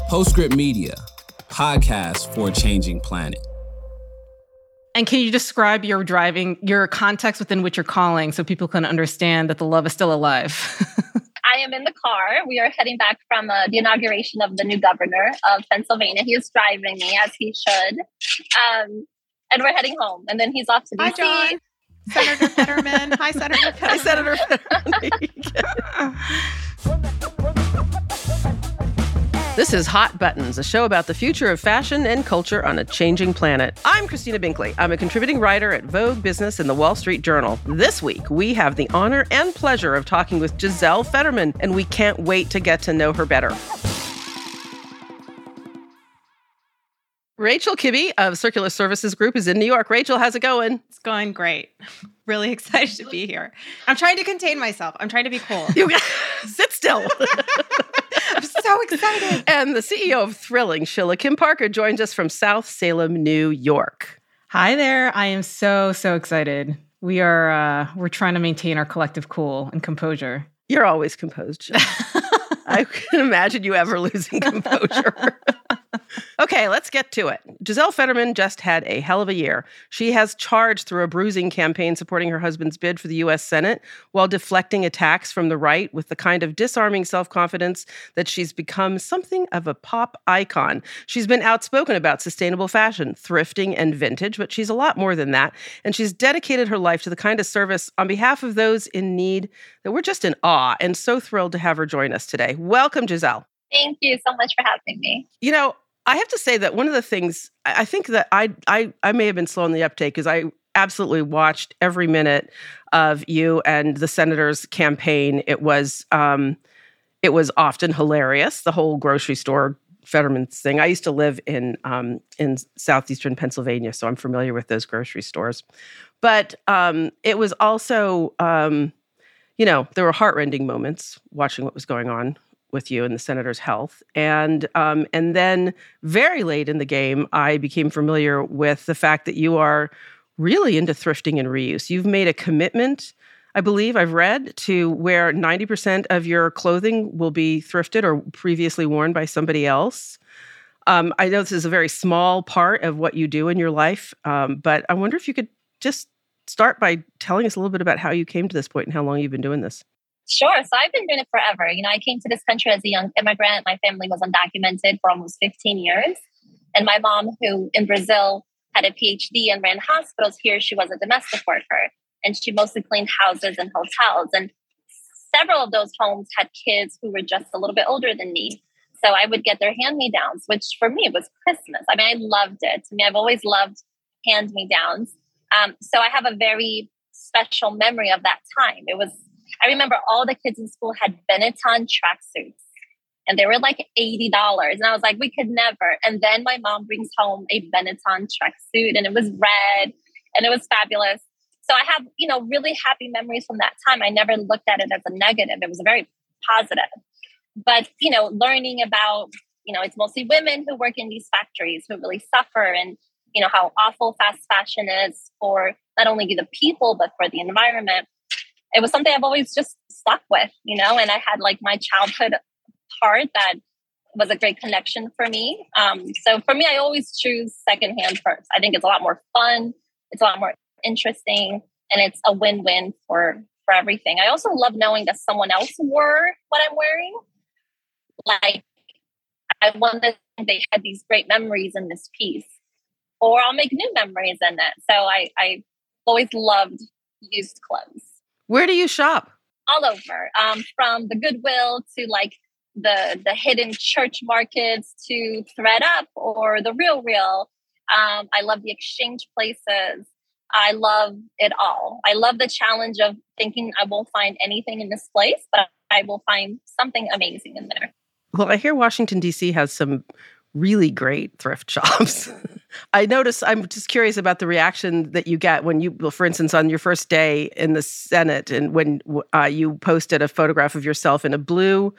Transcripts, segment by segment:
Postscript Media, podcast for a changing planet. And can you describe your context within which you're calling so people can understand that the love is still alive? I am in the car. We are heading back from the inauguration of the new governor of Pennsylvania. He is driving me, as he should. And we're heading home. And then he's off to D.C. Hi, John. Senator Fetterman. Hi, Senator Fetterman. Hi, Senator Fetterman. This is Hot Buttons, a show about the future of fashion and culture on a changing planet. I'm Christina Binkley. I'm a contributing writer at Vogue Business and the Wall Street Journal. This week, we have the honor and pleasure of talking with Giselle Fetterman, and we can't wait to get to know her better. Rachel Kibbe of Circular Services Group is in New York. Rachel, how's it going? It's going great. Really excited to be here. I'm trying to contain myself. I'm trying to be cool. Sit still. I'm so excited. And the CEO of Thrilling, Sheila Kim Parker, joins us from South Salem, New York. Hi there. I am so excited. We're trying to maintain our collective cool and composure. You're always composed, Sheila. I can imagine you ever losing composure. Okay, let's get to it. Giselle Fetterman just had a hell of a year. She has charged through a bruising campaign supporting her husband's bid for the U.S. Senate while deflecting attacks from the right with the kind of disarming self-confidence that she's become something of a pop icon. She's been outspoken about sustainable fashion, thrifting, and vintage, but she's a lot more than that. And she's dedicated her life to the kind of service on behalf of those in need that we're just in awe and so thrilled to have her join us today. Welcome, Giselle. Thank you so much for having me. You know, I have to say that one of the things, I think that I may have been slow on the uptake because I absolutely watched every minute of you and the senator's campaign. It was often hilarious, the whole grocery store Fetterman's thing. I used to live in southeastern Pennsylvania, so I'm familiar with those grocery stores. But it was also, there were heartrending moments watching what was going on with you and the senator's health. And then very late in the game, I became familiar with the fact that you are really into thrifting and reuse. You've made a commitment, I believe I've read, to where 90% of your clothing will be thrifted or previously worn by somebody else. I know this is a very small part of what you do in your life, but I wonder if you could just start by telling us a little bit about how you came to this point and how long you've been doing this. Sure. So I've been doing it forever. I came to this country as a young immigrant. My family was undocumented for almost 15 years. And my mom, who in Brazil had a PhD and ran hospitals, here she was a domestic worker. And she mostly cleaned houses and hotels. And several of those homes had kids who were just a little bit older than me. So I would get their hand-me-downs, which for me was Christmas. I mean, I loved it. To me, I've always loved hand-me-downs. So I have a very special memory of that time. I remember all the kids in school had Benetton tracksuits and they were like $80. And I was like, we could never. And then my mom brings home a Benetton tracksuit and it was red and it was fabulous. So I have, really happy memories from that time. I never looked at it as a negative. It was very positive. But, learning about, it's mostly women who work in these factories who really suffer and, how awful fast fashion is for not only the people, but for the environment. It was something I've always just stuck with, and I had like my childhood part that was a great connection for me. So for me, I always choose secondhand first. I think it's a lot more fun. It's a lot more interesting and it's a win-win for everything. I also love knowing that someone else wore what I'm wearing. Like I wonder if they had these great memories in this piece or I'll make new memories in it. So I always loved used clothes. Where do you shop? All over, from the Goodwill to like the hidden church markets to ThredUp or the Real. I love the exchange places. I love it all. I love the challenge of thinking I won't find anything in this place, but I will find something amazing in there. Well, I hear Washington, D.C. has some really great shops. I'm just curious about the reaction that you get when for instance, on your first day in the Senate and when you posted a photograph of yourself in a blue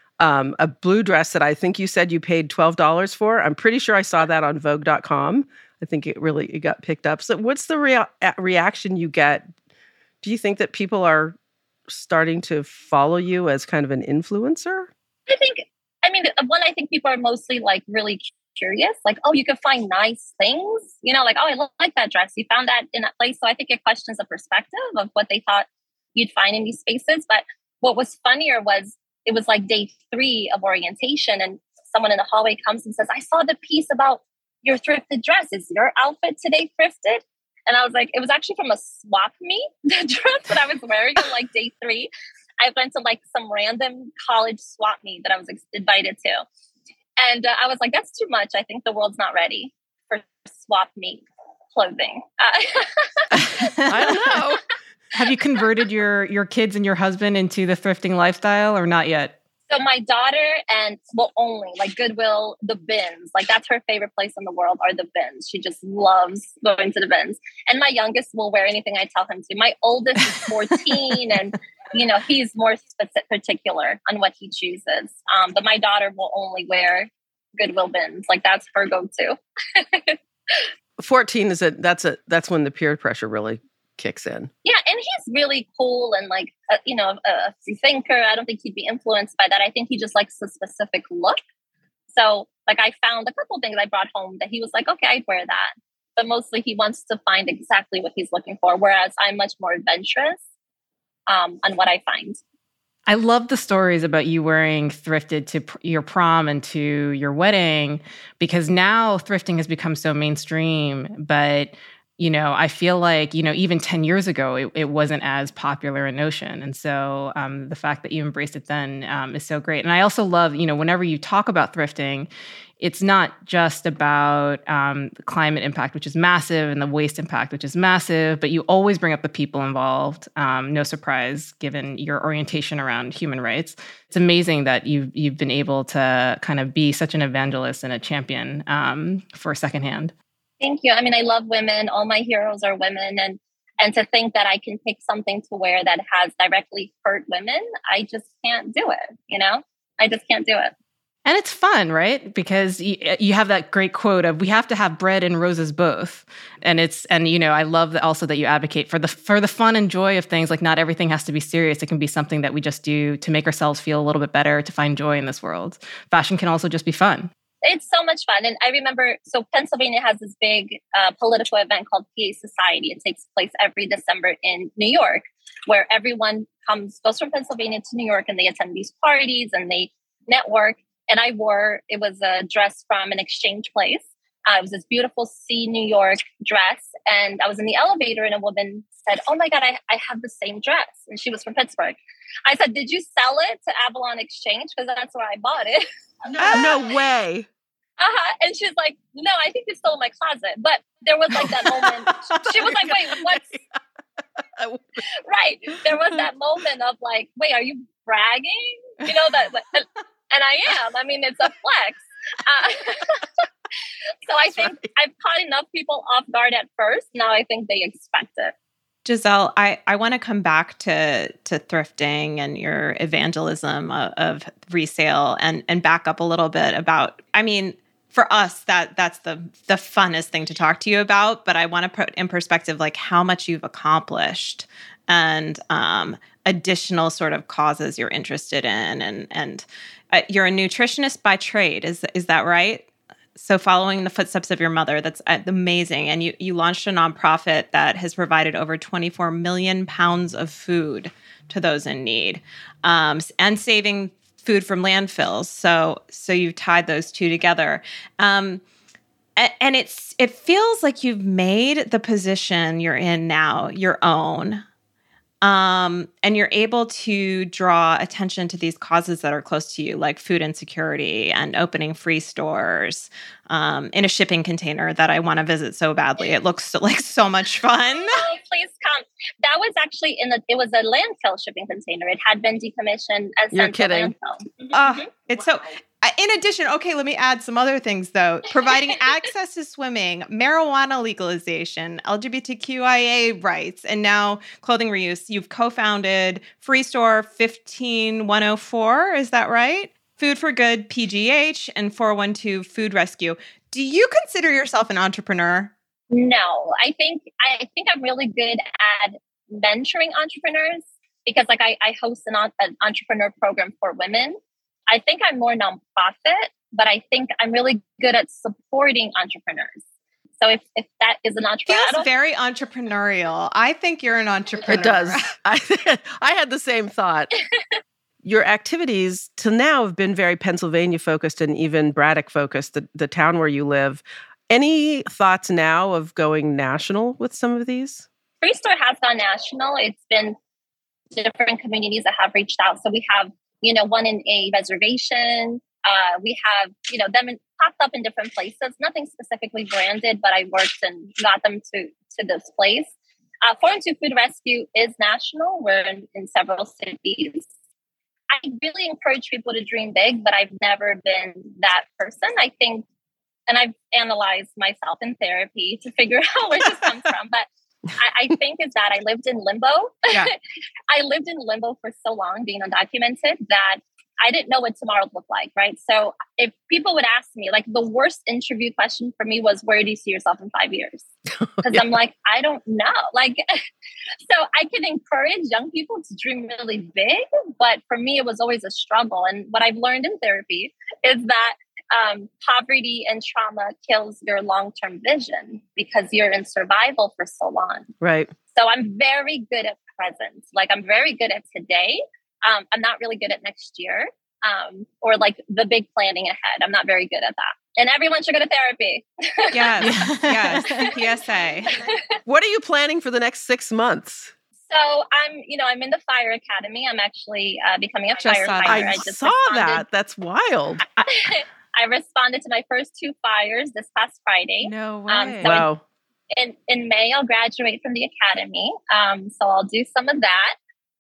dress that I think you said you paid $12 for. I'm pretty sure I saw that on Vogue.com. I think it got picked up. So what's the reaction you get? Do you think that people are starting to follow you as kind of an influencer? I think I mean, one, I think people are mostly like really curious, like, oh, you can find nice things, you know, like, oh, I like that dress. You found that in that place. So I think it questions the perspective of what they thought you'd find in these spaces. But what was funnier was it was like day 3 of orientation, and someone in the hallway comes and says, I saw the piece about your thrifted dress. Is your outfit today thrifted? And I was like, it was actually from a swap meet, the dress that I was wearing on like day 3. I went to like some random college swap meet that I was invited to. And I was like, that's too much. I think the world's not ready for swap meet clothing. I don't know. Have you converted your kids and your husband into the thrifting lifestyle or not yet? So my daughter only like Goodwill, the bins, like that's her favorite place in the world are the bins. She just loves going to the bins. And my youngest will wear anything I tell him to. My oldest is 14 and, you know, he's more particular on what he chooses. But my daughter will only wear Goodwill bins. Like that's her go-to. 14 that's when the peer pressure really kicks in. Yeah, and he's really cool and like a free thinker. I don't think he'd be influenced by that. I think he just likes a specific look. So like I found a couple of things I brought home that he was like, okay, I'd wear that. But mostly he wants to find exactly what he's looking for, whereas I'm much more adventurous on what I find. I love the stories about you wearing thrifted to your prom and to your wedding, because now thrifting has become so mainstream, but you know, I feel like, you know, even 10 years ago, it wasn't as popular a notion. And so the fact that you embraced it then is so great. And I also love, you know, whenever you talk about thrifting, it's not just about the climate impact, which is massive, and the waste impact, which is massive, but you always bring up the people involved. No surprise, given your orientation around human rights. It's amazing that you've been able to kind of be such an evangelist and a champion for secondhand. Thank you. I mean, I love women. All my heroes are women. And to think that I can pick something to wear that has directly hurt women, I just can't do it. You know, I just can't do it. And it's fun, right? Because you have that great quote of, we have to have bread and roses both. And you know, I love also that you advocate for the fun and joy of things. Like not everything has to be serious. It can be something that we just do to make ourselves feel a little bit better, to find joy in this world. Fashion can also just be fun. It's so much fun. And I remember, so Pennsylvania has this big political event called PA Society. It takes place every December in New York, where everyone goes from Pennsylvania to New York, and they attend these parties and they network. And it was a dress from an exchange place. It was this beautiful See New York dress. And I was in the elevator and a woman said, oh my God, I have the same dress. And she was from Pittsburgh. I said, did you sell it to Avalon Exchange? Because that's where I bought it. No way. And she's like, no, I think it's still in my closet. But there was like that moment. She was like, wait, what's... Right. There was that moment of like, wait, are you bragging? You know, that, and I am. I mean, it's a flex. So I think I've caught enough people off guard at first. Now I think they expect it. Giselle, I want to come back to thrifting and your evangelism of resale and back up a little bit about, I mean, for us, that's the funnest thing to talk to you about. But I want to put in perspective, like how much you've accomplished and additional sort of causes you're interested in. And you're a nutritionist by trade. Is that right? So following the footsteps of your mother, that's amazing. And you launched a nonprofit that has provided over 24 million pounds of food to those in need, and saving food from landfills. So you've tied those two together. And it feels like you've made the position you're in now your own. And you're able to draw attention to these causes that are close to you, like food insecurity and opening free stores in a shipping container that I want to visit so badly. It looks like so much fun. Oh, please come. That was actually it was a landfill shipping container. It had been decommissioned as You're kidding. Landfill. It's so... In addition, okay, let me add some other things, though. Providing access to swimming, marijuana legalization, LGBTQIA rights, and now clothing reuse. You've co-founded Free Store 15104, is that right? Food for Good, PGH, and 412 Food Rescue. Do you consider yourself an entrepreneur? No, I think I'm really good at mentoring entrepreneurs because, like, I host an entrepreneur program for women. I think I'm more nonprofit, but I think I'm really good at supporting entrepreneurs. So if that is an entrepreneur, feels very entrepreneurial. I think you're an entrepreneur. It does. I had the same thought. Your activities till now have been very Pennsylvania focused and even Braddock focused, the town where you live. Any thoughts now of going national with some of these? Free Store has gone national. It's been different communities that have reached out. So we have, one in a reservation. We have, them popped up in different places, nothing specifically branded, but I worked and got them to this place. Foreign to Food Rescue is national. We're in several cities. I really encourage people to dream big, but I've never been that person. I think, and I've analyzed myself in therapy to figure out where this comes from, but I think is that I lived in limbo. Yeah. I lived in limbo for so long, being undocumented, that I didn't know what tomorrow looked like, right? So if people would ask me, like the worst interview question for me was, where do you see yourself in 5 years? Because I'm like, I don't know. So I can encourage young people to dream really big, but for me, it was always a struggle. And what I've learned in therapy is that poverty and trauma kills your long-term vision because you're in survival for so long. Right. So I'm very good at present. I'm very good at today. I'm not really good at next year or the big planning ahead. I'm not very good at that. And everyone should go to therapy. Yes. PSA. What are you planning for the next 6 months? So I'm in the fire academy. I'm actually becoming a firefighter. I just saw that. That's wild. I responded to my first 2 fires this past Friday. No way. Wow. In May, I'll graduate from the academy. So I'll do some of that.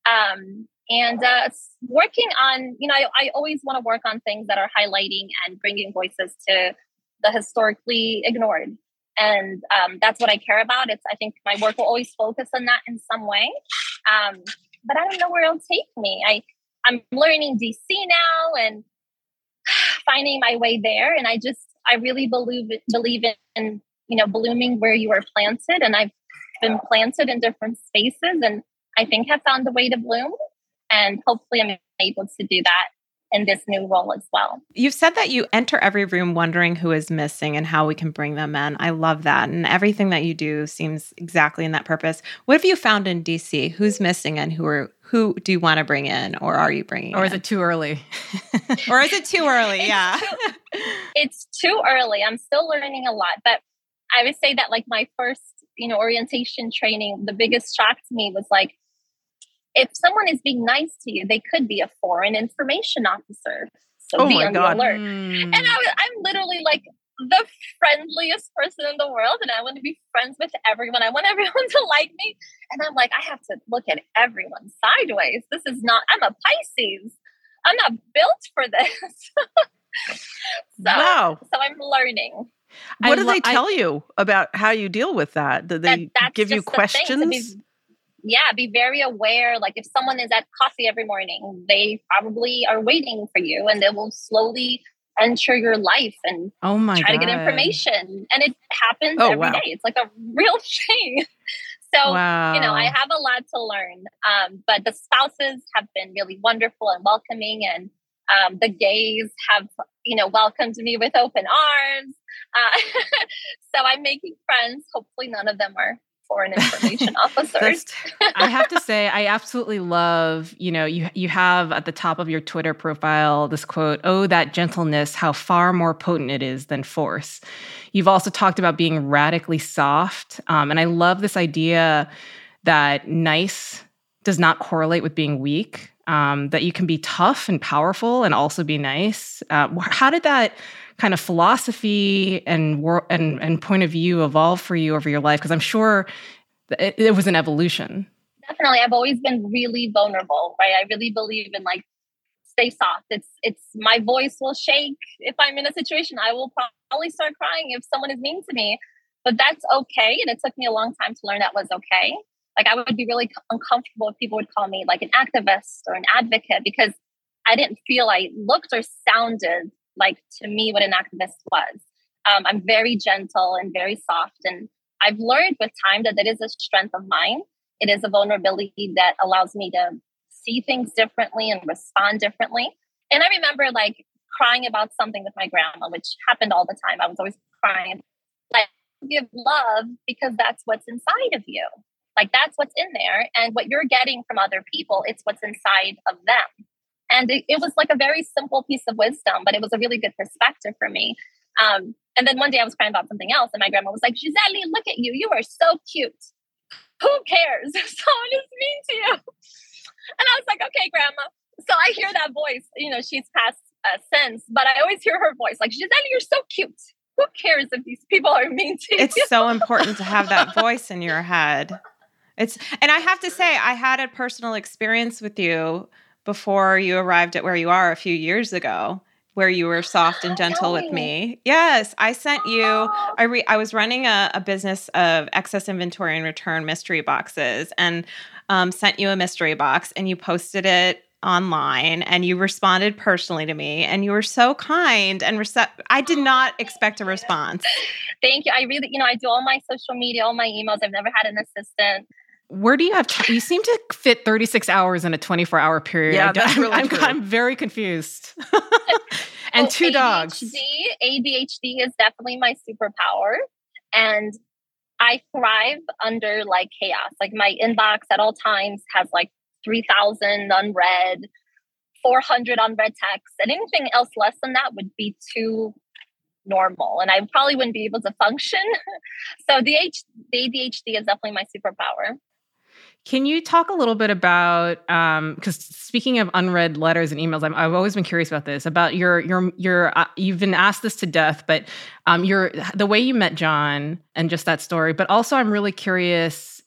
And working on, I always want to work on things that are highlighting and bringing voices to the historically ignored. And that's what I care about. I think my work will always focus on that in some way. But I don't know where it'll take me. I'm learning DC now and finding my way there. And I really believe in blooming where you are planted. And I've been planted in different spaces and I think have found a way to bloom. And hopefully I'm able to do that in this new role as well. You've said that you enter every room wondering who is missing and how we can bring them in. I love that. And everything that you do seems exactly in that purpose. What have you found in DC? Who's missing and who do you want to bring in, or are you bringing in? Or is it too early? Or is it too early? Yeah. It's too early. I'm still learning a lot. But I would say that my first, orientation training, the biggest shock to me was if someone is being nice to you, they could be a foreign information officer. So be on the alert. And I'm literally the friendliest person in the world. And I want to be friends with everyone. I want everyone to like me. And I'm I have to look at everyone sideways. This is not, I'm a Pisces. I'm not built for this. Wow. So I'm learning. What do they tell you about how you deal with that? Do they give you questions? Be very aware. If someone is at coffee every morning, they probably are waiting for you and they will slowly enter your life and try to get information. And it happens every day. It's a real thing. So, I have a lot to learn. But the spouses have been really wonderful and welcoming. And the gays have, welcomed me with open arms. So I'm making friends. Hopefully none of them are foreign information officers. I have to say, I absolutely love, you have at the top of your Twitter profile this quote, "Oh, that gentleness, how far more potent it is than force." You've also talked about being radically soft. And I love this idea that nice does not correlate with being weak, that you can be tough and powerful and also be nice. How did that kind of philosophy and point of view evolve for you over your life? Because I'm sure it was an evolution. Definitely. I've always been really vulnerable, right? I really believe in stay soft. It's my voice will shake. If I'm in a situation, I will probably start crying if someone is mean to me, but that's okay. And it took me a long time to learn that was okay. I would be really uncomfortable if people would call me an activist or an advocate because I didn't feel I looked or sounded to me what an activist was. I'm very gentle and very soft. And I've learned with time that is a strength of mine. It is a vulnerability that allows me to see things differently and respond differently. And I remember like crying about something with my grandma, which happened all the time. I was always crying. Like, give love because that's what's inside of you. Like, that's what's in there. And what you're getting from other people, it's what's inside of them. And it was like a very simple piece of wisdom, but it was a really good perspective for me. And then one day I was crying about something else, and my grandma was like, Giselle, look at you. You are so cute. Who cares if someone is mean to you? And I was like, okay, grandma. So I hear that voice. You know, she's passed since, but I always hear her voice like, Giselle, you're so cute. Who cares if these people are mean to you? It's so important to have that voice in your head. And I have to say, I had a personal experience with you before you arrived at where you are a few years ago, where you were soft and gentle with me. Yes, I sent you, I was running a business of excess inventory and return mystery boxes, and sent you a mystery box, and you posted it online, and you responded personally to me, and you were so kind and I did not expect a response. Thank you. I really, I do all my social media, all my emails. I've never had an assistant. Where do you have time? You seem to fit 36 hours in a 24-hour period. Yeah, that's really true. I'm very confused. And 2 dogs. ADHD is definitely my superpower. And I thrive under like chaos. Like my inbox at all times has like 3,000 unread, 400 unread texts. And anything else less than that would be too normal. And I probably wouldn't be able to function. So the ADHD is definitely my superpower. Can you talk a little bit about, because speaking of unread letters and emails, I've always been curious about this, about your you've been asked this to death, but the way you met John and just that story, but also I'm really curious,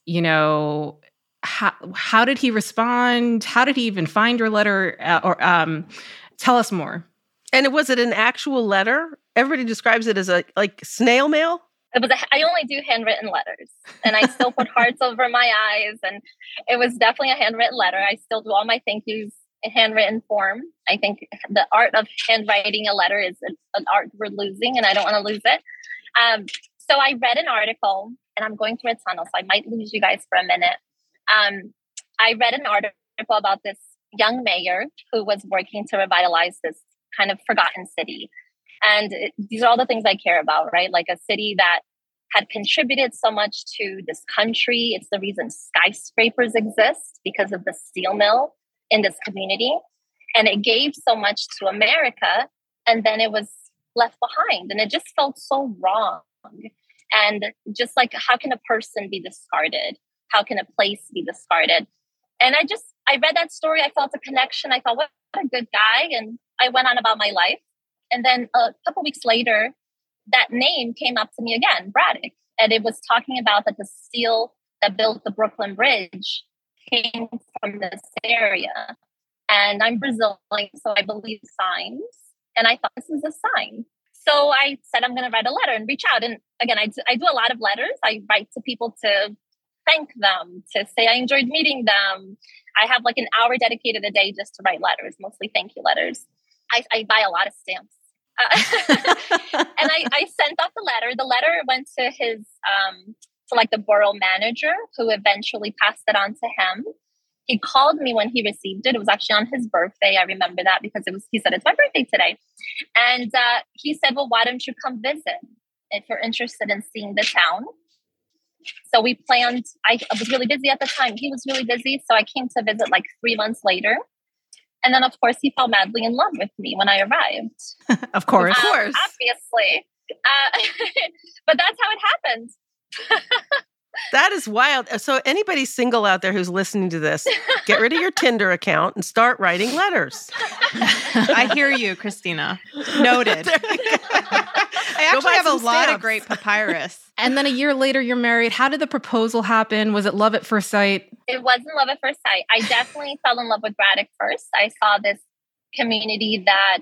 how did he respond? How did he even find your letter? Tell us more. And was it an actual letter? Everybody describes it as like snail mail. I only do handwritten letters, and I still put hearts over my eyes, and it was definitely a handwritten letter. I still do all my thank yous in handwritten form. I think the art of handwriting a letter is an art we're losing, and I don't want to lose it. So I read an article, and I'm going through a tunnel, so I might lose you guys for a minute. I read an article about this young mayor who was working to revitalize this kind of forgotten city. And these are all the things I care about, right? Like a city that had contributed so much to this country. It's the reason skyscrapers exist, because of the steel mill in this community. And it gave so much to America, and then it was left behind. And it just felt so wrong. And just like, how can a person be discarded? How can a place be discarded? And I read that story. I felt a connection. I thought, what a good guy. And I went on about my life. And then a couple weeks later, that name came up to me again, Braddock. And it was talking about that the steel that built the Brooklyn Bridge came from this area. And I'm Brazilian, so I believe signs. And I thought, this is a sign. So I said, I'm going to write a letter and reach out. And again, I do a lot of letters. I write to people to thank them, to say I enjoyed meeting them. I have like an hour dedicated a day just to write letters, mostly thank you letters. I buy a lot of stamps. And I sent off the letter. The letter went to his, to like the borough manager, who eventually passed it on to him. He called me when he received it. It was actually on his birthday. I remember that because he said, it's my birthday today. And he said, well, why don't you come visit if you're interested in seeing the town? So we planned, I was really busy at the time. He was really busy. So I came to visit like 3 months later. And then, of course, he fell madly in love with me when I arrived. Of course. Obviously. But that's how it happened. That is wild. So anybody single out there who's listening to this, get rid of your Tinder account and start writing letters. I hear you, Christina. Noted. I actually have a lot of great papyrus. And then a year later, you're married. How did the proposal happen? Was it love at first sight? It wasn't love at first sight. I definitely fell in love with Braddock first. I saw this community that,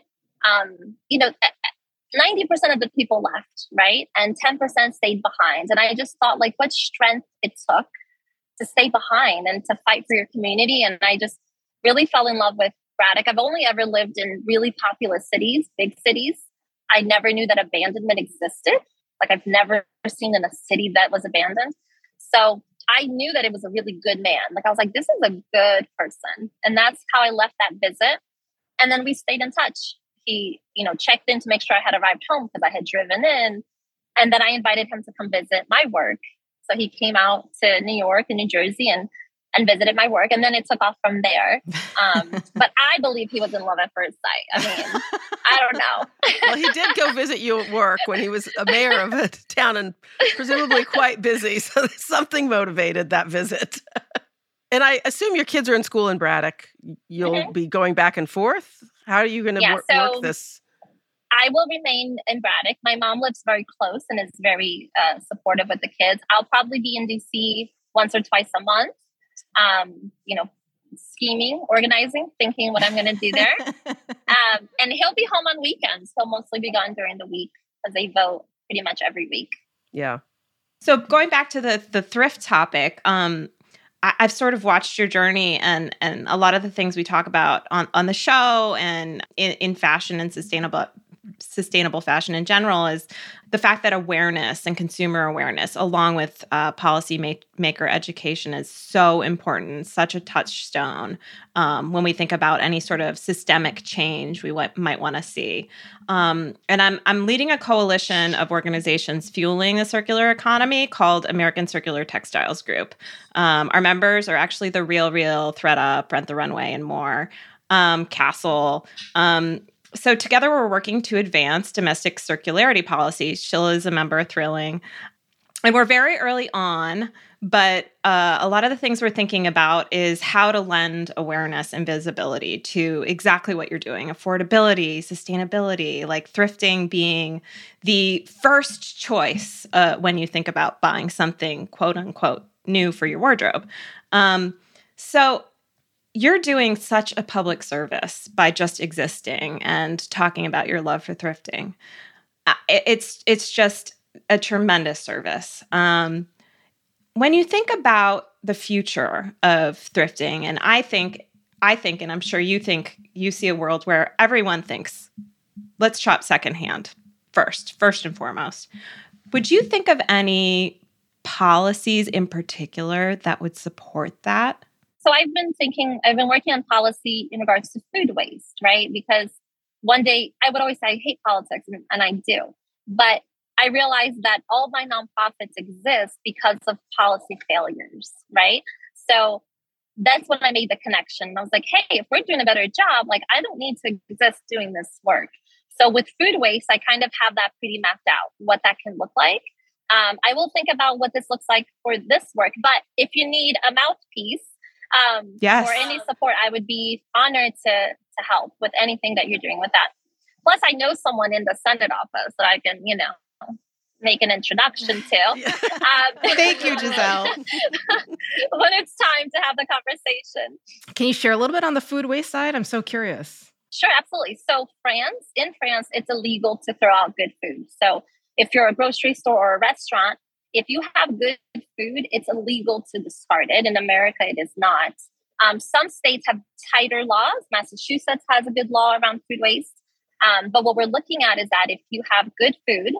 90% of the people left, right? And 10% stayed behind. And I just thought, like, what strength it took to stay behind and to fight for your community. And I just really fell in love with Braddock. I've only ever lived in really populous cities, big cities. I never knew that abandonment existed. Like, I've never seen in a city that was abandoned. So I knew that it was a really good man. Like, I was like, this is a good person. And that's how I left that visit. And then we stayed in touch. He, checked in to make sure I had arrived home because I had driven in. And then I invited him to come visit my work. So he came out to New York and New Jersey and visited my work. And then it took off from there. But I believe he was in love at first sight. I mean, I don't know. Well, he did go visit you at work when he was a mayor of a town and presumably quite busy. So something motivated that visit. And I assume your kids are in school in Braddock. You'll be going back and forth. How are you going to work this? I will remain in Braddock. My mom lives very close and is very supportive with the kids. I'll probably be in DC once or twice a month, scheming, organizing, thinking what I'm going to do there. And he'll be home on weekends. He'll mostly be gone during the week because they vote pretty much every week. Yeah. So going back to the thrift topic, I've sort of watched your journey and a lot of the things we talk about on the show and in fashion and sustainable fashion in general is the fact that awareness and consumer awareness, along with policymaker education, is so important, such a touchstone when we think about any sort of systemic change we might want to see. And I'm leading a coalition of organizations fueling the circular economy called American Circular Textiles Group. Our members are actually The Real, ThredUp, Rent the Runway, and more. Castle. So together we're working to advance domestic circularity policy. Sheila is a member of Thrilling. And we're very early on, but a lot of the things we're thinking about is how to lend awareness and visibility to exactly what you're doing. Affordability, sustainability, like thrifting being the first choice when you think about buying something, quote unquote, new for your wardrobe. So you're doing such a public service by just existing and talking about your love for thrifting. It's just a tremendous service. When you think about the future of thrifting, and I think, and I'm sure you see a world where everyone thinks, let's shop secondhand first and foremost. Would you think of any policies in particular that would support that? So I've been working on policy in regards to food waste, right? Because one day I would always say, I hate politics, and I do. But I realized that all my nonprofits exist because of policy failures, right? So that's when I made the connection. I was like, hey, if we're doing a better job, like I don't need to exist doing this work. So with food waste, I kind of have that pretty mapped out, what that can look like. I will think about what this looks like for this work. But if you need a mouthpiece, yes, or any support, I would be honored to help with anything that you're doing with that. Plus, I know someone in the Senate office that I can, make an introduction to. Thank you, Giselle. When it's time to have the conversation. Can you share a little bit on the food waste side? I'm so curious. Sure, absolutely. So in France, it's illegal to throw out good food. So if you're a grocery store or a restaurant, if you have good food, it's illegal to discard it. In America, it is not. Some states have tighter laws. Massachusetts has a good law around food waste. But what we're looking at is that if you have good food,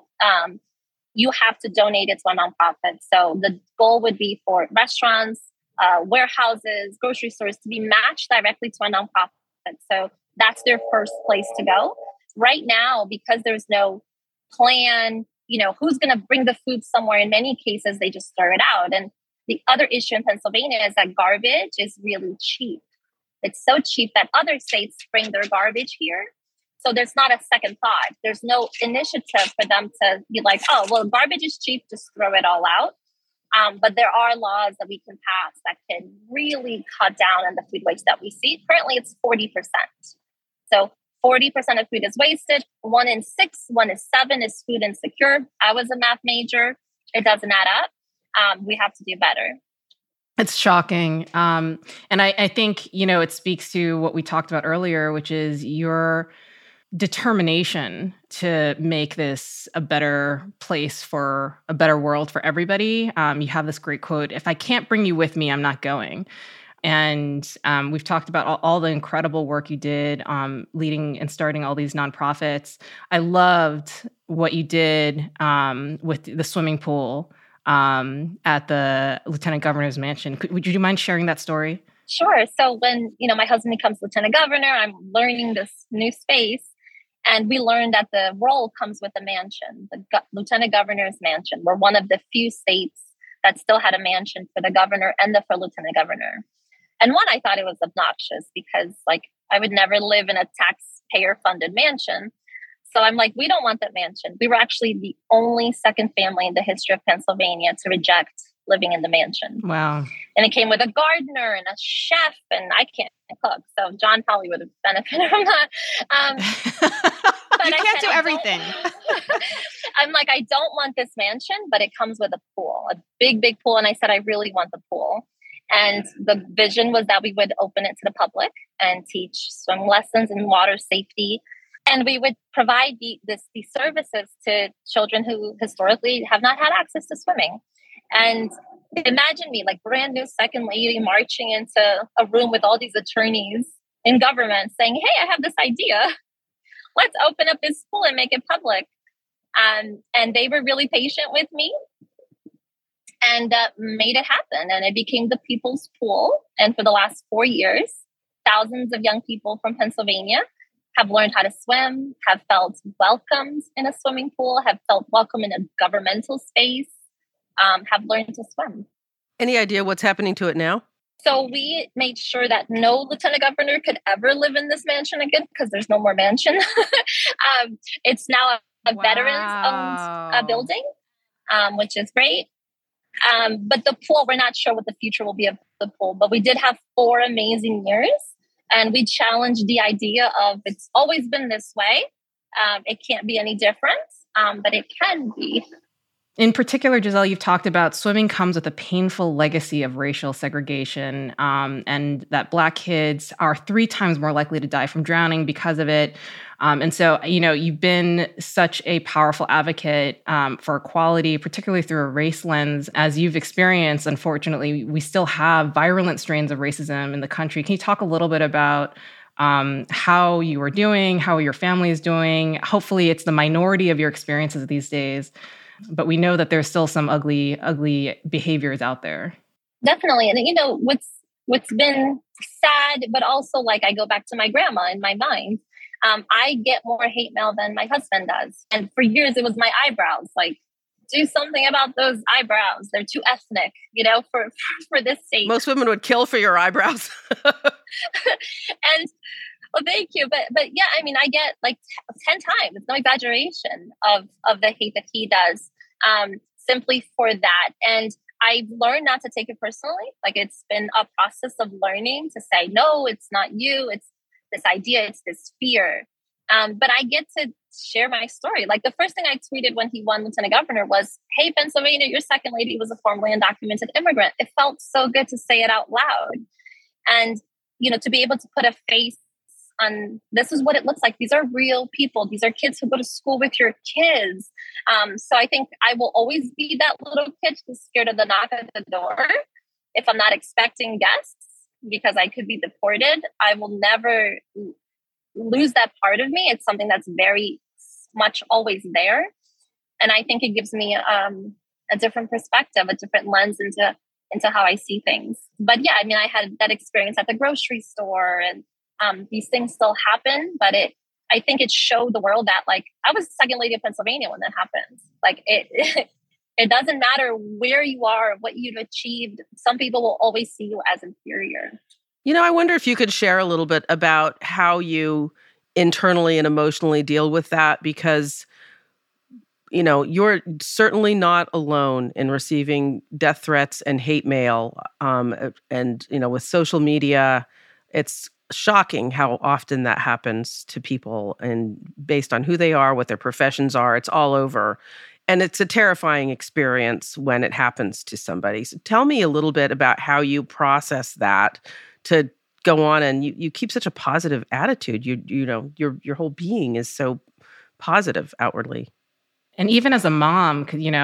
you have to donate it to a nonprofit. So the goal would be for restaurants, warehouses, grocery stores to be matched directly to a nonprofit. So that's their first place to go. Right now, because there's no plan, who's going to bring the food somewhere? In many cases, they just throw it out. And the other issue in Pennsylvania is that garbage is really cheap. It's so cheap that other states bring their garbage here. So there's not a second thought. There's no initiative for them to be like, oh, well, garbage is cheap, just throw it all out. But there are laws that we can pass that can really cut down on the food waste that we see. Currently, it's 40%. So 40% of food is wasted. 1 in 6, 1 in 7 is food insecure. I was a math major. It doesn't add up. We have to do better. It's shocking. And I think, it speaks to what we talked about earlier, which is your determination to make this a better place for a better world for everybody. You have this great quote, if I can't bring you with me, I'm not going. And we've talked about all the incredible work you did leading and starting all these nonprofits. I loved what you did with the swimming pool at the Lieutenant Governor's Mansion. Would you mind sharing that story? Sure. So when, my husband becomes lieutenant governor, I'm learning this new space. And we learned that the role comes with a mansion, the lieutenant governor's mansion. We're one of the few states that still had a mansion for the governor and for lieutenant governor. And one, I thought it was obnoxious because I would never live in a taxpayer funded mansion. So I'm like, we don't want that mansion. We were actually the only second family in the history of Pennsylvania to reject living in the mansion. Wow. And it came with a gardener and a chef, and I can't cook. So John probably would have benefited from that. But you can't do everything. I'm like, I don't want this mansion, but it comes with a pool, a big, big pool. And I said, I really want the pool. And the vision was that we would open it to the public and teach swim lessons and water safety. And we would provide these services to children who historically have not had access to swimming. And imagine me, brand new second lady, marching into a room with all these attorneys in government saying, hey, I have this idea. Let's open up this pool and make it public. And they were really patient with me and made it happen. And it became the People's Pool. And for the last 4 years, thousands of young people from Pennsylvania have learned how to swim, have felt welcomed in a swimming pool, have felt welcome in a governmental space, have learned to swim. Any idea what's happening to it now? So we made sure that no lieutenant governor could ever live in this mansion again because there's no more mansion. It's now a veterans-owned building, which is great. But the pool, we're not sure what the future will be of the pool. But we did have 4 amazing years. And we challenged the idea of it's always been this way. It can't be any different, but it can be. In particular, Giselle, you've talked about swimming comes with a painful legacy of racial segregation, and that Black kids are 3 times more likely to die from drowning because of it. And so, you've been such a powerful advocate for equality, particularly through a race lens. As you've experienced, unfortunately, we still have virulent strains of racism in the country. Can you talk a little bit about how you are doing, how your family is doing? Hopefully, it's the minority of your experiences these days. But we know that there's still some ugly behaviors out there. Definitely. And, what's been sad, but also I go back to my grandma in my mind. I get more hate mail than my husband does. And for years, it was my eyebrows. Do something about those eyebrows. They're too ethnic, for this state. Most women would kill for your eyebrows. And well, thank you. But yeah, I get 10 times, it's no exaggeration, of the hate that he does, simply for that. And I've learned not to take it personally. It's been a process of learning to say, no, it's not you. It's this idea. It's this fear. But I get to share my story. The first thing I tweeted when he won lieutenant governor was, hey, Pennsylvania, your second lady was a formerly undocumented immigrant. It felt so good to say it out loud. And, to be able to put a face on this is what it looks like. These are real people. These are kids who go to school with your kids. So I think I will always be that little kid who's scared of the knock at the door. If I'm not expecting guests because I could be deported, I will never lose that part of me. It's something that's very much always there. And I think it gives me a different perspective, a different lens into how I see things. But yeah, I had that experience at the grocery store, and these things still happen, but I think it showed the world that I was second lady of Pennsylvania when that happened. It doesn't matter where you are, what you've achieved. Some people will always see you as inferior. I wonder if you could share a little bit about how you internally and emotionally deal with that, because, you're certainly not alone in receiving death threats and hate mail. And, with social media, it's shocking how often that happens to people, and based on who they are, what their professions are, it's all over. And it's a terrifying experience when it happens to somebody. So tell me a little bit about how you process that to go on, and you keep such a positive attitude. Your whole being is so positive outwardly. And even as a mom,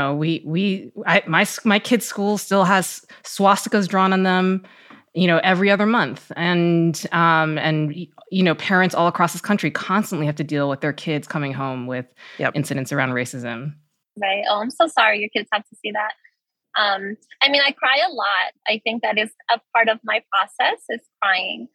my kids' school still has swastikas drawn on them, every other month. And parents all across this country constantly have to deal with their kids coming home with incidents around racism. Right. Oh, I'm so sorry your kids have to see that. I mean, I cry a lot. I think that is a part of my process is crying.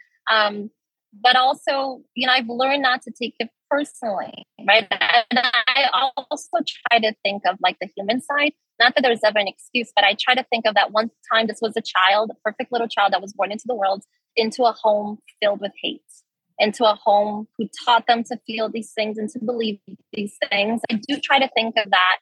But also, I've learned not to take it personally, right? And I also try to think of like the human side. Not that there's ever an excuse, but I try to think of that one time this was a child, a perfect little child that was born into the world, into a home filled with hate, into a home who taught them to feel these things and to believe these things. I do try to think of that.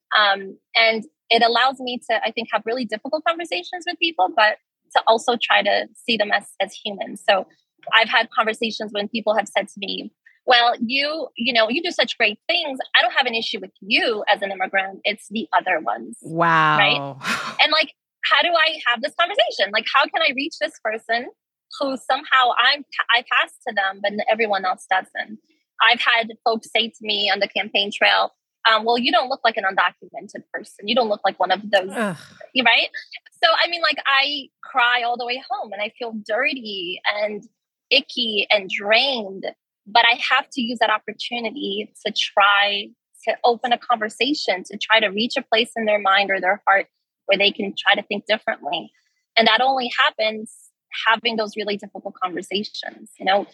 And it allows me to, I think, have really difficult conversations with people, but to also try to see them as humans. So I've had conversations when people have said to me, well, you do such great things. I don't have an issue with you as an immigrant. It's the other ones. Wow. Right? And like, how do I have this conversation? Like, how can I reach this person who somehow I pass to them, but everyone else doesn't? I've had folks say to me on the campaign trail, well, you don't look like an undocumented person. You don't look like one of those, right? So, I mean, like, I cry all the way home and I feel dirty and icky and drained, but I have to use that opportunity to try to open a conversation, to try to reach a place in their mind or their heart where they can try to think differently. And that only happens having those really difficult conversations. Now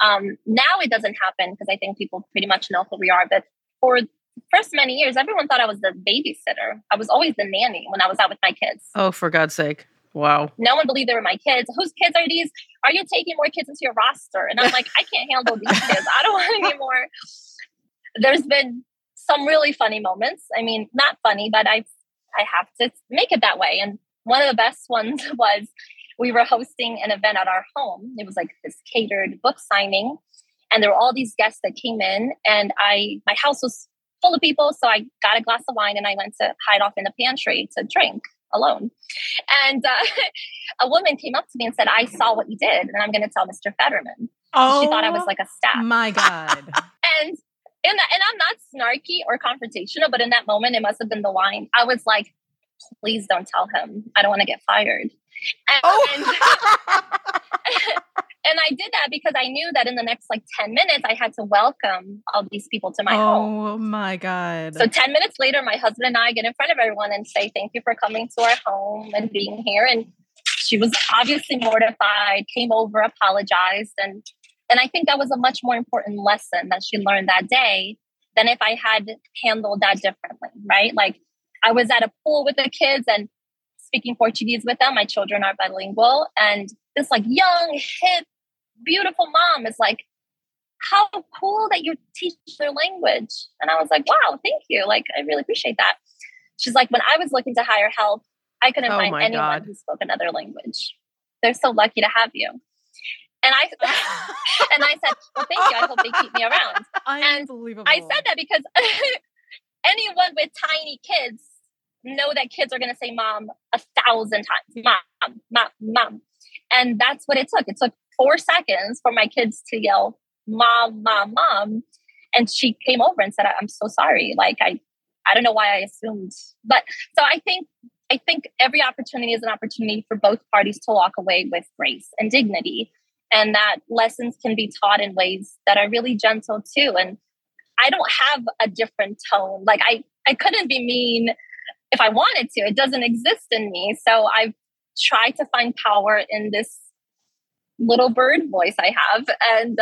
it doesn't happen because I think people pretty much know who we are. But for the first many years, everyone thought I was the babysitter. I was always the nanny when I was out with my kids. Oh, for God's sake. Wow. No one believed they were my kids. Whose kids are these? Are you taking more kids into your roster? And I'm like, I can't handle these kids. I don't want any more. There's been some really funny moments. I mean, not funny, but I have to make it that way. And one of the best ones was we were hosting an event at our home. It was like this catered book signing. And there were all these guests that came in. And my house was full of people. So I got a glass of wine and I went to hide off in the pantry to drink alone. And a woman came up to me and said, I saw what you did, and I'm going to tell Mr. Fetterman. Oh, she thought I was like a staff. My God. and I'm not snarky or confrontational, but in that moment, it must have been the wine. I was like, please don't tell him. I don't want to get fired. And I did that because I knew that in the next 10 minutes, I had to welcome all these people to my home. Oh my God. So 10 minutes later, my husband and I get in front of everyone and say, thank you for coming to our home and being here. And she was obviously mortified, came over, apologized. And I think that was a much more important lesson that she learned that day than if I had handled that differently, right? Like, I was at a pool with the kids and speaking Portuguese with them. My children are bilingual. And this young, hip, beautiful mom is like, how cool that you teach their language. And I was like, wow, thank you. I really appreciate that. She's like, when I was looking to hire help, I couldn't find anyone who spoke another language. They're so lucky to have you. And I said, well, thank you. I hope they keep me around. Unbelievable. And I said that because anyone with tiny kids know that kids are going to say mom 1,000 times. Mom. And that's what it took. It took 4 seconds for my kids to yell, mom, mom, mom. And she came over and said, I'm so sorry. I don't know why I assumed. But so I think every opportunity is an opportunity for both parties to walk away with grace and dignity. And that lessons can be taught in ways that are really gentle too. And I don't have a different tone. I couldn't be mean if I wanted to. It doesn't exist in me. So I've tried to find power in this little bird voice I have and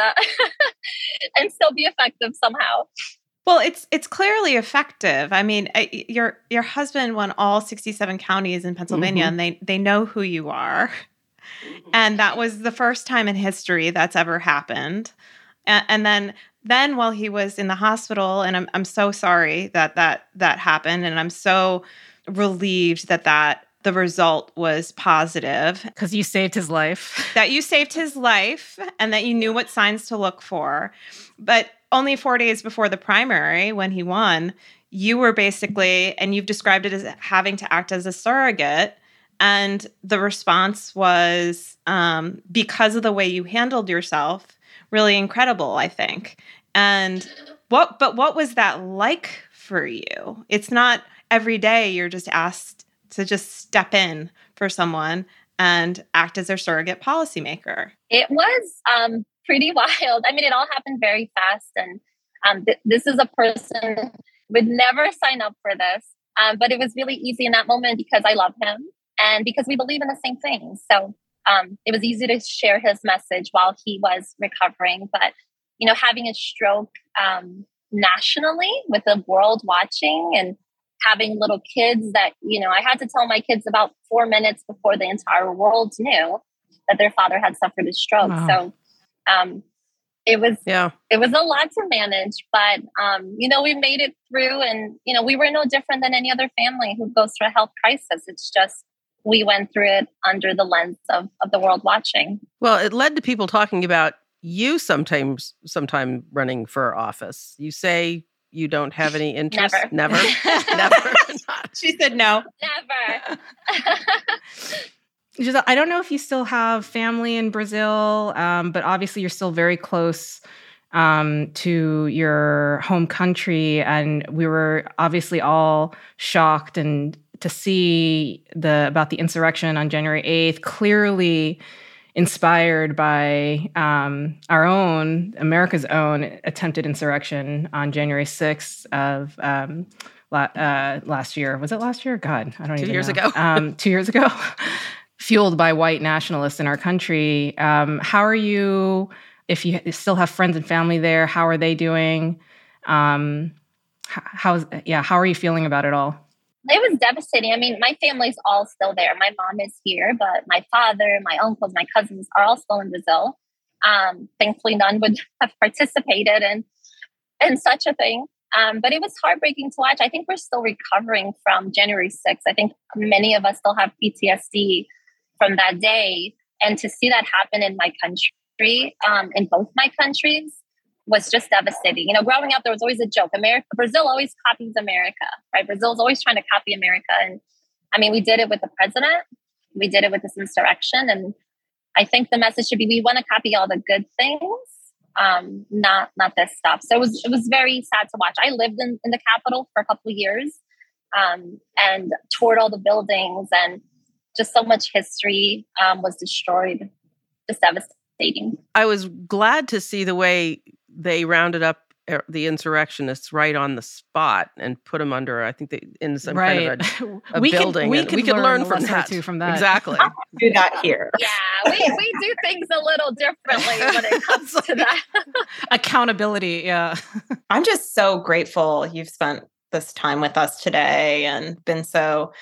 still be effective somehow. Well, it's clearly effective. I mean, your husband won all 67 counties in Pennsylvania, and they know who you are. And that was the first time in history that's ever happened. And then while he was in the hospital, and I'm so sorry that happened, and I'm so relieved that the result was positive. Because you saved his life. That you saved his life, and that you knew what signs to look for. But only 4 days before the primary, when he won, you were basically, and you've described it as having to act as a surrogate. And the response was, because of the way you handled yourself, really incredible, I think. And what was that like for you? It's not every day you're just asked to just step in for someone and act as their surrogate policymaker. It was pretty wild. I mean, it all happened very fast. And this is a person who would never sign up for this. But it was really easy in that moment because I love him and because we believe in the same things. So it was easy to share his message while he was recovering. But, having a stroke nationally with the world watching and having little kids that, I had to tell my kids about 4 minutes before the entire world knew that their father had suffered a stroke. Wow. So it was a lot to manage, but, we made it through and, we were no different than any other family who goes through a health crisis. It's just, we went through it under the lens of the world watching. Well, it led to people talking about you sometime running for office. You say you don't have any interest? Never. Never. She said no. Never. Giselle, I don't know if you still have family in Brazil, but obviously you're still very close to your home country. And we were obviously all shocked and to see about the insurrection on January 8th, clearly inspired by America's own attempted insurrection on January 6th of last year. Was it last year? God, I don't even know. 2 years ago. 2 years ago. Fueled by white nationalists in our country. How are you, if you still have friends and family there, how are they doing? How are you feeling about it all? It was devastating. I mean, my family's all still there. My mom is here, but my father, my uncles, my cousins are all still in Brazil. Thankfully, none would have participated in such a thing. But it was heartbreaking to watch. I think we're still recovering from January 6th. I think many of us still have PTSD from that day. And to see that happen in my country, in both my countries, was just devastating. Growing up, there was always a joke. Brazil always copies America, right? Brazil's always trying to copy America. And I mean, we did it with the president. We did it with this insurrection. And I think the message should be, we want to copy all the good things, not this stuff. So it was very sad to watch. I lived in the capital for a couple of years and toured all the buildings, and just so much history was destroyed. Just devastating. I was glad to see the way they rounded up the insurrectionists right on the spot and put them under, I think, in some kind of a building. We could learn from that. Exactly. Do that here. Yeah, we do things a little differently when it comes to that. Accountability, yeah. I'm just so grateful you've spent this time with us today and been so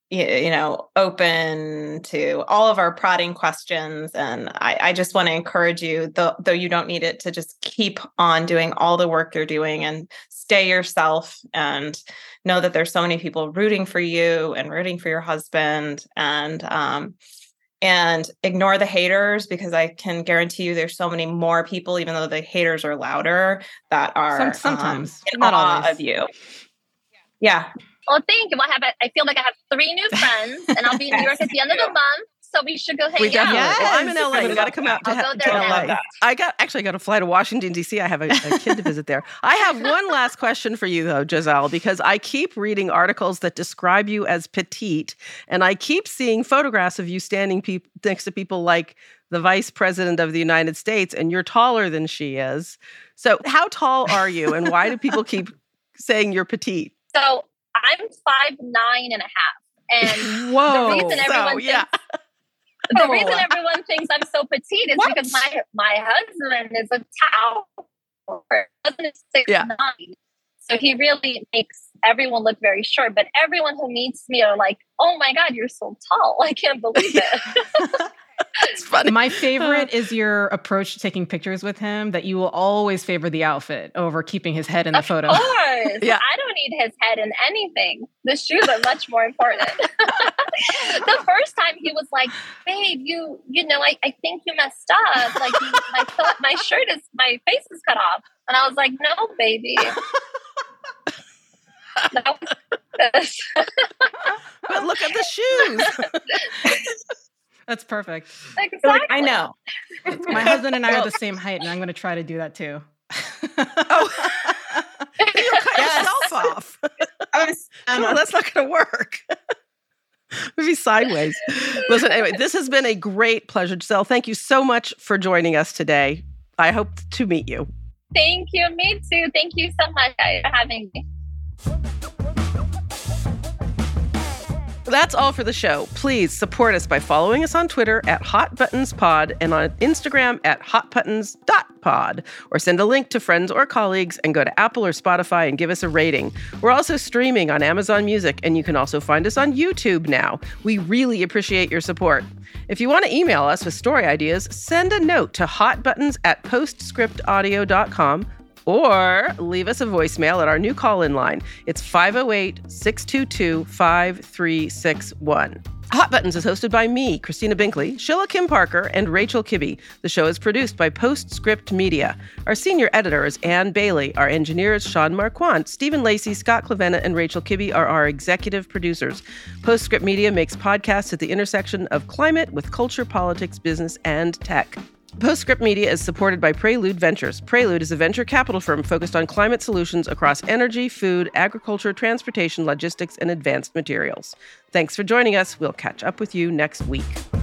open to all of our prodding questions. And I just want to encourage you, though you don't need it, to just keep on doing all the work you're doing and stay yourself and know that there's so many people rooting for you and rooting for your husband, and ignore the haters, because I can guarantee you there's so many more people, even though the haters are louder, that are sometimes in awe of you. Yeah. Well, thank you. I feel like I have 3 new friends, and I'll be in New York at the end of the month. So we should go hang out. Yes. Well, I'm in LA. You got to come out to LA. I got to fly to Washington, D.C. I have a kid to visit there. I have one last question for you, though, Giselle, because I keep reading articles that describe you as petite, and I keep seeing photographs of you standing next to people like the Vice President of the United States, and you're taller than she is. So how tall are you, and why do people keep saying you're petite? So I'm 5'9.5", and whoa! The reason everyone thinks I'm so petite is because my husband is a tower. Husband is 6'9", so he really makes everyone look very short. But everyone who meets me are like, "Oh my God, you're so tall! I can't believe it." It's funny. My favorite is your approach to taking pictures with him, that you will always favor the outfit over keeping his head in the photo. Of course. Yeah. I don't need his head in anything. The shoes are much more important. The first time he was like, "Babe, I think you messed up. Like my face is cut off." And I was like, "No, baby." But look at the shoes. That's perfect. Exactly. I know. My husband and I are the same height, and I'm going to try to do that too. Oh, you cut yourself off. No, that's not going to work. Maybe sideways. Listen, anyway, this has been a great pleasure, Giselle. Thank you so much for joining us today. I hope to meet you. Thank you. Me too. Thank you so much for having me. That's all for the show. Please support us by following us on Twitter at HotButtonsPod and on Instagram at hotbuttons.pod, or send a link to friends or colleagues and go to Apple or Spotify and give us a rating. We're also streaming on Amazon Music, and you can also find us on YouTube now. We really appreciate your support. If you want to email us with story ideas, send a note to hotbuttons@postscriptaudio.com, or leave us a voicemail at our new call-in line. It's 508-622-5361. Hot Buttons is hosted by me, Christina Binkley, Sheila Kim Parker, and Rachel Kibbe. The show is produced by Postscript Media. Our senior editor is Ann Bailey. Our engineer is Sean Marquand. Stephen Lacey, Scott Clavenna, and Rachel Kibbe are our executive producers. Postscript Media makes podcasts at the intersection of climate with culture, politics, business, and tech. Postscript Media is supported by Prelude Ventures. Prelude is a venture capital firm focused on climate solutions across energy, food, agriculture, transportation, logistics, and advanced materials. Thanks for joining us. We'll catch up with you next week.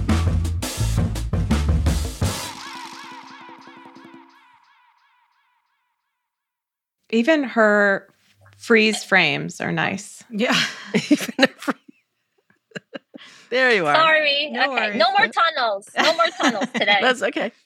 Even her freeze frames are nice. Yeah. There you are. Sorry. No okay. worries. No more tunnels. No more tunnels today. That's okay.